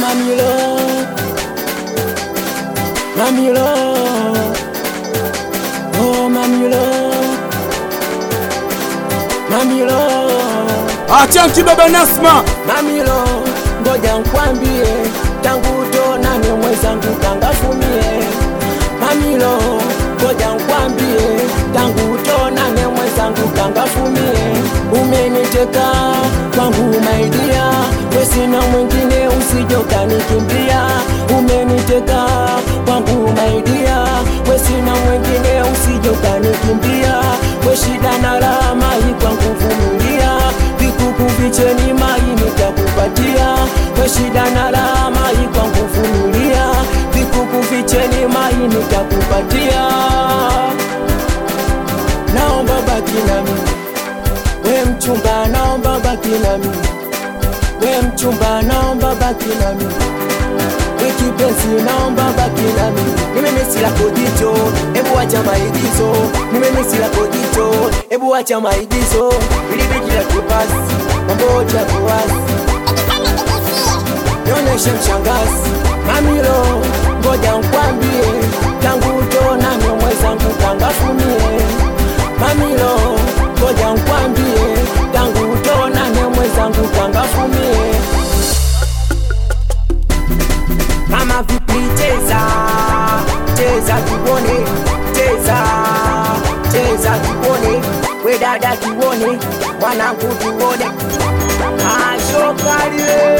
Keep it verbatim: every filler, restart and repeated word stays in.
Mamilo, Mamilo, oh Mamilo, Mamilo. Achanki baba Nasma. Mamilo, ngoja nkwambie, tangu tonane mwezangu kangafumie. Mamilo, ngoja nkwambie, tangu tonane mwezangu kangafumie. Umeniteka kwangu maidia, wesina mwingine usijoka nikimbia. Umeniteka kwangu maidia, wesina mwingine usijoka nikimbia. We shida na rama hii kwangu vumilia, vikuku vicheni mai nitakupatia. We shida na rama hii kwangu vumilia, vikuku vicheni mai nitakupatia. Naomba baki na mimi, we mchumba, naomba baki na mimi. We mchumba, naomba baki na mimi. We kipenzi, naomba baki na mimi. Nimemisi lako jicho, ebu acha maigizo. Nimemisi lako jicho, ebu acha maigizo. Ili biki la kipasi, mambo cha kuwasi, nioneshe mshangazi. Mamilo, ngoja nkwambie, tangu tonane mwezangu kangafumie. Mamilo, ngoja nkwambie, tangu tonane mwezangu kangafumie. Mama vipi cheza, cheza tuone, cheza, cheza tuone. We dada tuone, mwanangu tuone. Ashokali